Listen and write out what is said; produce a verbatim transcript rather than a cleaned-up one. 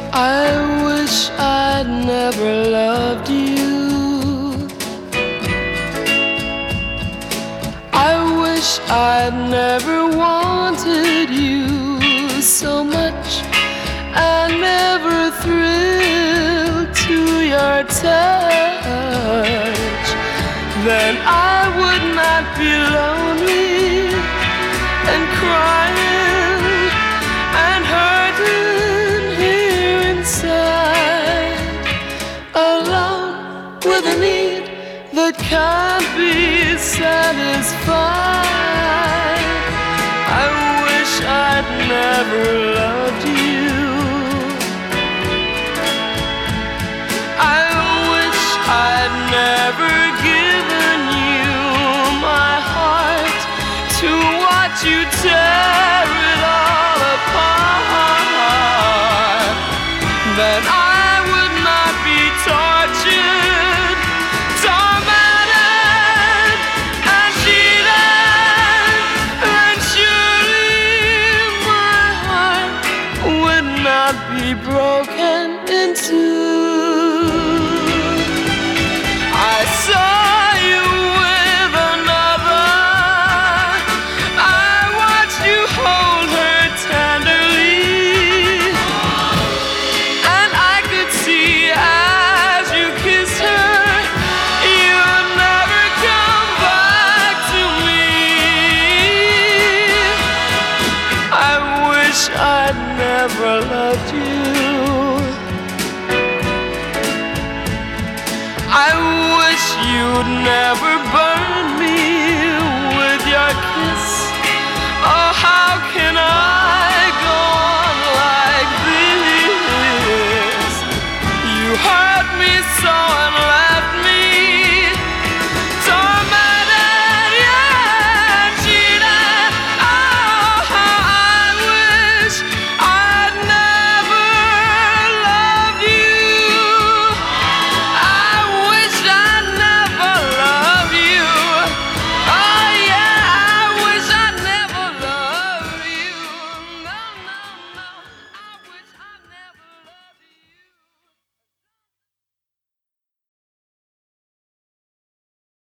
I wish I'd never loved you. I wish I'd never wanted you so much. I never thrilled to your touch. Then I would not be lonely and crying and hurting here inside, alone with a need that can't be satisfied. I wish I'd never loved you. I wish I'd never given you my heart to watch you tear it all apart. Then I would not be tortured, tormented, and cheated. And surely my heart would not be broken in two. I saw you with another. I watched you hold her tenderly, and I could see as you kissed her, you'd never come back to me. I wish I'd never loved you. I wish you'd never burn